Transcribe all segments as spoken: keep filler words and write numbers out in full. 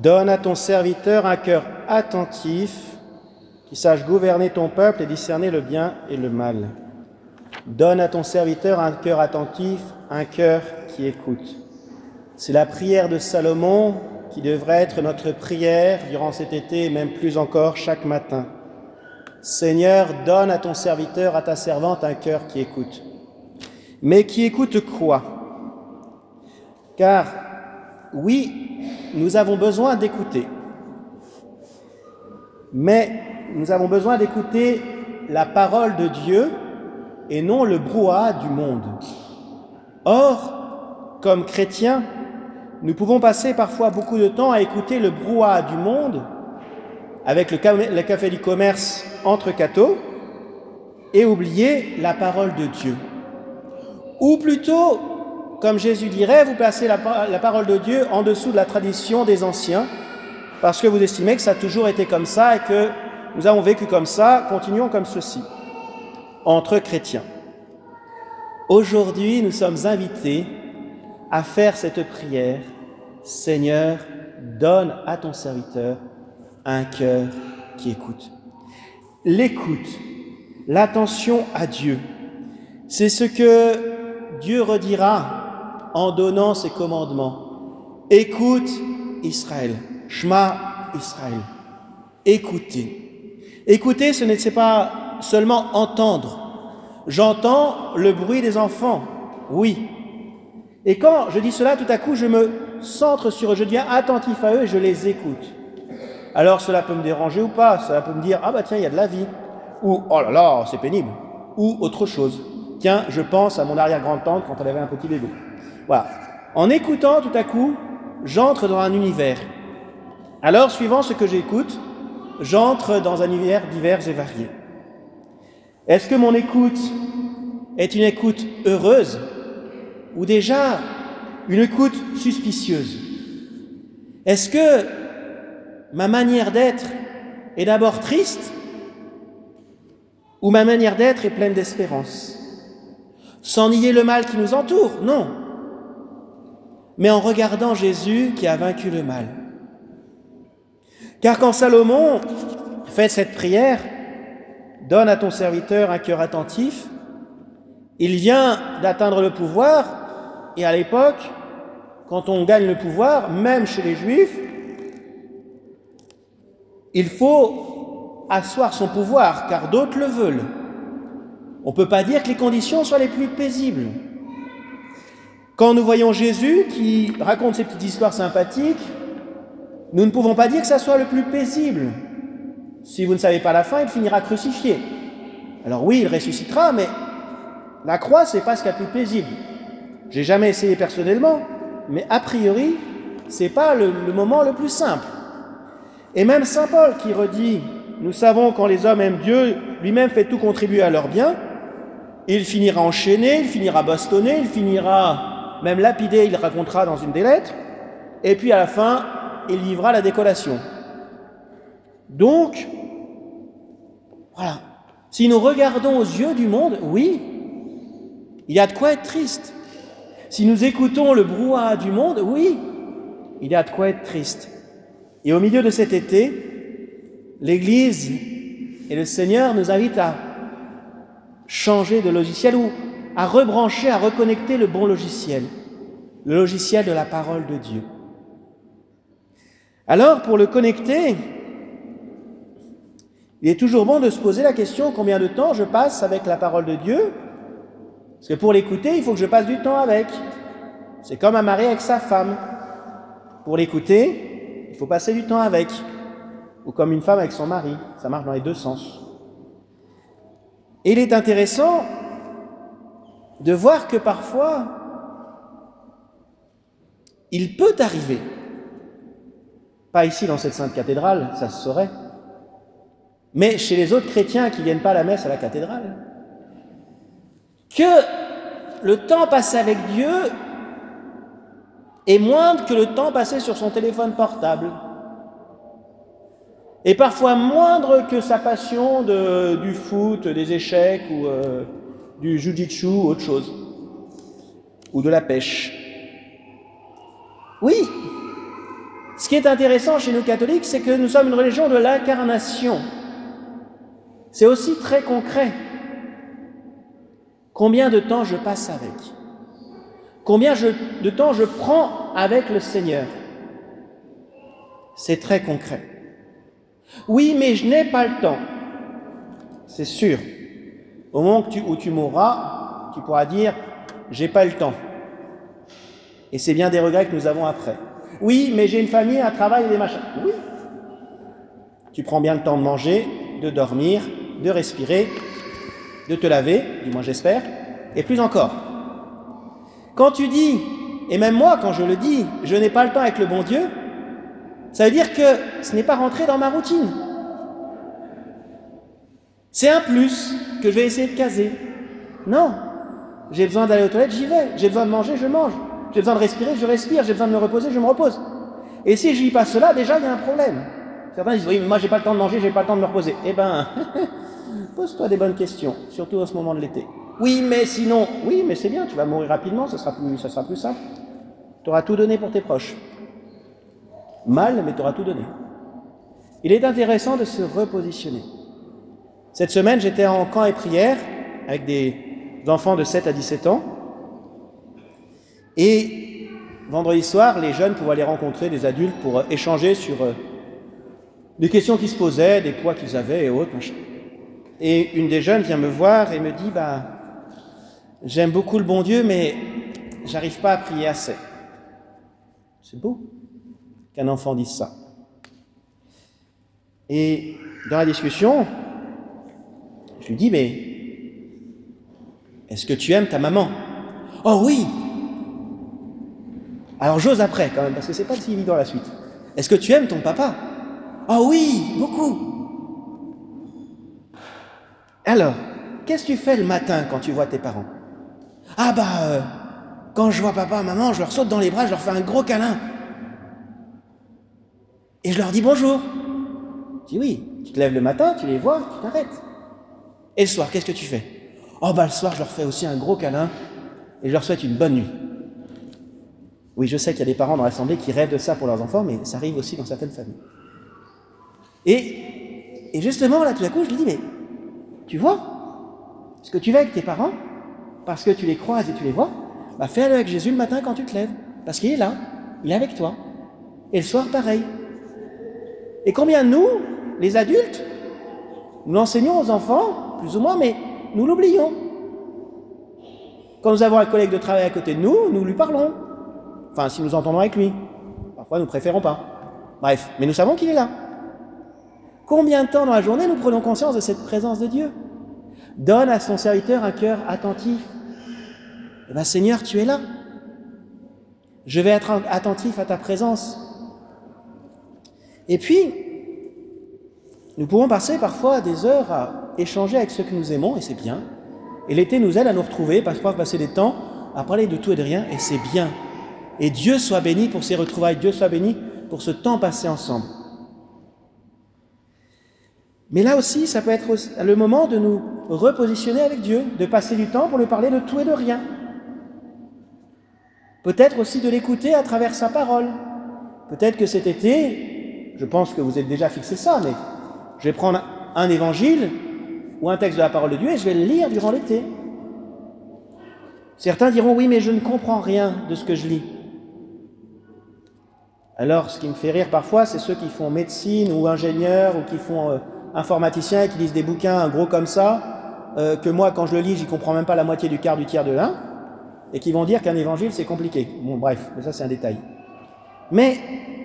Donne à ton serviteur un cœur attentif, qui sache gouverner ton peuple et discerner le bien et le mal. Donne à ton serviteur un cœur attentif, un cœur qui écoute. C'est la prière de Salomon qui devrait être notre prière durant cet été et même plus encore chaque matin. Seigneur, donne à ton serviteur, à ta servante un cœur qui écoute. Mais qui écoute quoi? Car, oui, nous avons besoin d'écouter. Mais nous avons besoin d'écouter la parole de Dieu et non le brouhaha du monde. Or, comme chrétiens, nous pouvons passer parfois beaucoup de temps à écouter le brouhaha du monde avec le café du commerce entre cathos et oublier la parole de Dieu. Ou plutôt, comme Jésus dirait, vous placez la, la parole de Dieu en dessous de la tradition des anciens parce que vous estimez que ça a toujours été comme ça et que nous avons vécu comme ça, continuons comme ceci, entre chrétiens. Aujourd'hui, nous sommes invités à faire cette prière. Seigneur, donne à ton serviteur un cœur qui écoute. L'écoute, l'attention à Dieu, c'est ce que Dieu redira en donnant ses commandements. Écoute Israël, Shema Israël. Écoutez. Écouter, ce n'est pas seulement entendre. J'entends le bruit des enfants, oui. Et quand je dis cela, tout à coup, je me centre sur eux, je deviens attentif à eux et je les écoute. Alors cela peut me déranger ou pas, cela peut me dire « Ah bah tiens, il y a de la vie » ou « Oh là là, c'est pénible » ou autre chose. Tiens, je pense à mon arrière-grand-tante quand elle avait un petit bébé. Voilà. En écoutant, tout à coup, j'entre dans un univers. Alors, suivant ce que j'écoute, j'entre dans un univers divers et varié. Est-ce que mon écoute est une écoute heureuse ou déjà une écoute suspicieuse? Est-ce que ma manière d'être est d'abord triste ou ma manière d'être est pleine d'espérance? Sans nier le mal qui nous entoure, non. Mais en regardant Jésus qui a vaincu le mal. Car quand Salomon fait cette prière, donne à ton serviteur un cœur attentif, il vient d'atteindre le pouvoir, et à l'époque, quand on gagne le pouvoir, même chez les Juifs, il faut asseoir son pouvoir, car d'autres le veulent. On ne peut pas dire que les conditions soient les plus paisibles. Quand nous voyons Jésus qui raconte ces petites histoires sympathiques, nous ne pouvons pas dire que ça soit le plus paisible. Si vous ne savez pas la fin, il finira crucifié. Alors oui, il ressuscitera, mais la croix, c'est pas ce qu'il y a de plus paisible. J'ai jamais essayé personnellement, mais a priori, c'est pas le, le moment le plus simple. Et même saint Paul qui redit, nous savons quand les hommes aiment Dieu, lui-même fait tout contribuer à leur bien, il finira enchaîné, il finira bastonné, il finira même lapidé, il racontera dans une des lettres, et puis à la fin, il vivra la décollation. Donc, voilà. Si nous regardons aux yeux du monde, oui, il y a de quoi être triste. Si nous écoutons le brouhaha du monde, oui, il y a de quoi être triste. Et au milieu de cet été, l'Église et le Seigneur nous invitent à changer de logiciel ou à rebrancher, à reconnecter le bon logiciel, le logiciel de la parole de Dieu. Alors, pour le connecter, il est toujours bon de se poser la question combien de temps je passe avec la parole de Dieu, parce que pour l'écouter, il faut que je passe du temps avec. C'est comme un mari avec sa femme. Pour l'écouter, il faut passer du temps avec. Ou comme une femme avec son mari, ça marche dans les deux sens. Et il est intéressant de voir que parfois, il peut arriver, pas ici dans cette sainte cathédrale, ça se saurait, mais chez les autres chrétiens qui ne viennent pas à la messe à la cathédrale, que le temps passé avec Dieu est moindre que le temps passé sur son téléphone portable, et parfois moindre que sa passion de, du foot, des échecs, ou euh, du jujitsu, ou autre chose, ou de la pêche. Oui, Ce qui est intéressant chez nous catholiques, c'est que nous sommes une religion de l'incarnation. C'est aussi très concret. Combien de temps je passe avec? Combien je, de temps je prends avec le Seigneur? C'est très concret. Oui, mais je n'ai pas le temps. C'est sûr. Au moment tu, où tu mourras, tu pourras dire « j'ai pas le temps ». Et c'est bien des regrets que nous avons après. Oui, mais j'ai une famille, un travail et des machins. Oui. Tu prends bien le temps de manger, de dormir, de respirer, de te laver, du moins j'espère, et plus encore. Quand tu dis, et même moi quand je le dis, je n'ai pas le temps avec le bon Dieu, ça veut dire que ce n'est pas rentré dans ma routine. C'est un plus que je vais essayer de caser. Non, j'ai besoin d'aller aux toilettes, j'y vais. J'ai besoin de manger, je mange. J'ai besoin de respirer, je respire. J'ai besoin de me reposer, je me repose. Et si je vis pas cela, déjà il y a un problème. Certains disent, oui, mais moi j'ai pas le temps de manger, j'ai pas le temps de me reposer. Eh ben, pose-toi des bonnes questions, surtout en ce moment de l'été. Oui, mais sinon, oui, mais c'est bien, tu vas mourir rapidement, ça sera plus, ça sera plus simple. Tu auras tout donné pour tes proches. Mal, mais tu auras tout donné. Il est intéressant de se repositionner. Cette semaine, j'étais en camp et prière avec des enfants de sept à dix-sept ans. Et vendredi soir, les jeunes pouvaient aller rencontrer des adultes pour échanger sur des questions qui se posaient, des poids qu'ils avaient et autres. Machin. Et une des jeunes vient me voir et me dit bah, « J'aime beaucoup le bon Dieu, mais j'arrive pas à prier assez. » C'est beau qu'un enfant dise ça. Et dans la discussion, je lui dis, mais est-ce que tu aimes ta maman? Oh oui! Alors j'ose après quand même, parce que c'est pas si évident la suite. Est-ce que tu aimes ton papa? Oh oui, beaucoup! Alors, qu'est-ce que tu fais le matin quand tu vois tes parents? Ah bah, euh, quand je vois papa, maman, je leur saute dans les bras, je leur fais un gros câlin. Et je leur dis bonjour. Je dis oui, tu te lèves le matin, tu les vois, tu t'arrêtes. Et le soir, qu'est-ce que tu fais? Oh bah le soir, je leur fais aussi un gros câlin et je leur souhaite une bonne nuit. Oui, je sais qu'il y a des parents dans l'assemblée qui rêvent de ça pour leurs enfants, mais ça arrive aussi dans certaines familles. Et, et justement, là, tout à coup, je lui dis, mais tu vois, ce que tu fais avec tes parents, parce que tu les croises et tu les vois, bah fais-le avec Jésus le matin quand tu te lèves, parce qu'il est là, il est avec toi. Et le soir, pareil. Et combien nous, les adultes, nous l'enseignons aux enfants, plus ou moins, mais nous l'oublions. Quand nous avons un collègue de travail à côté de nous, nous lui parlons. Enfin, si nous entendons avec lui. Parfois, nous ne préférons pas. Bref, mais nous savons qu'il est là. Combien de temps dans la journée nous prenons conscience de cette présence de Dieu? Donne à son serviteur un cœur attentif. Eh bien, Seigneur, tu es là. Je vais être attentif à ta présence. Et puis, nous pouvons passer parfois des heures à échanger avec ceux que nous aimons, et c'est bien. Et l'été nous aide à nous retrouver, parfois passer des temps à parler de tout et de rien, et c'est bien. Et Dieu soit béni pour ces retrouvailles, Dieu soit béni pour ce temps passé ensemble. Mais là aussi, ça peut être le moment de nous repositionner avec Dieu, de passer du temps pour lui parler de tout et de rien. Peut-être aussi de l'écouter à travers sa parole. Peut-être que cet été, je pense que vous êtes déjà fixé ça, mais je vais prendre un évangile ou un texte de la parole de Dieu et je vais le lire durant l'été. Certains diront, oui, mais je ne comprends rien de ce que je lis. Alors, ce qui me fait rire parfois, c'est ceux qui font médecine ou ingénieurs ou qui font euh, informaticiens et qui lisent des bouquins gros comme ça, euh, que moi, quand je le lis, j'y comprends même pas la moitié du quart du tiers de l'un, et qui vont dire qu'un évangile, c'est compliqué. Bon, bref, mais ça, c'est un détail. Mais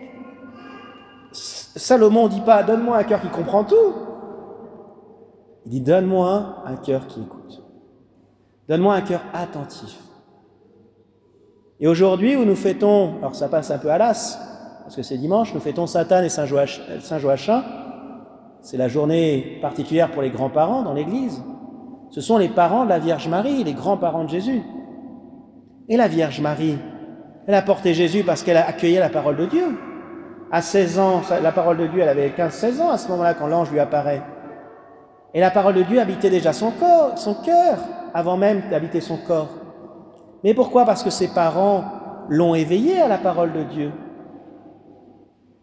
Salomon ne dit pas « donne-moi un cœur qui comprend tout ». Il dit « donne-moi un cœur qui écoute. Donne-moi un cœur attentif. » Et aujourd'hui, où nous fêtons, alors ça passe un peu à l'as, parce que c'est dimanche, nous fêtons Sainte-Anne et Saint-Joachim. C'est la journée particulière pour les grands-parents dans l'Église. Ce sont les parents de la Vierge Marie, les grands-parents de Jésus. Et la Vierge Marie, elle a porté Jésus parce qu'elle a accueilli la parole de Dieu. À seize ans, la parole de Dieu, elle avait quinze seize ans à ce moment-là quand l'ange lui apparaît. Et la parole de Dieu habitait déjà son corps, son cœur, avant même d'habiter son corps. Mais pourquoi? Parce que ses parents l'ont éveillée à la parole de Dieu.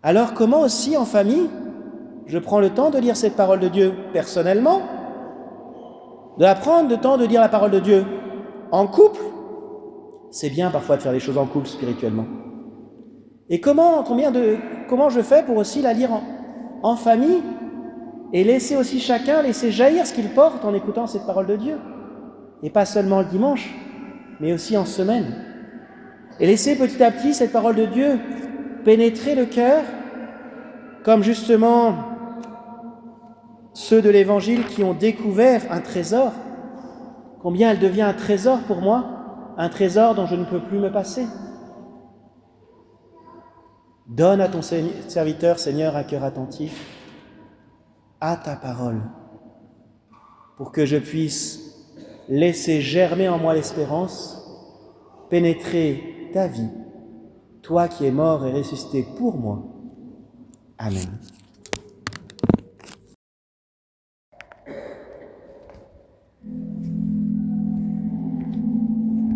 Alors comment aussi en famille, je prends le temps de lire cette parole de Dieu personnellement, de la prendre le temps de lire la parole de Dieu en couple. C'est bien parfois de faire des choses en couple spirituellement. Et comment, combien de, comment je fais pour aussi la lire en, en famille et laisser aussi chacun, laisser jaillir ce qu'il porte en écoutant cette parole de Dieu. Et pas seulement le dimanche, mais aussi en semaine. Et laisser petit à petit cette parole de Dieu pénétrer le cœur, comme justement ceux de l'Évangile qui ont découvert un trésor. Combien elle devient un trésor pour moi, un trésor dont je ne peux plus me passer. Donne à ton serviteur, Seigneur, un cœur attentif à ta parole, pour que je puisse laisser germer en moi l'espérance, pénétrer ta vie, toi qui es mort et ressuscité pour moi. Amen.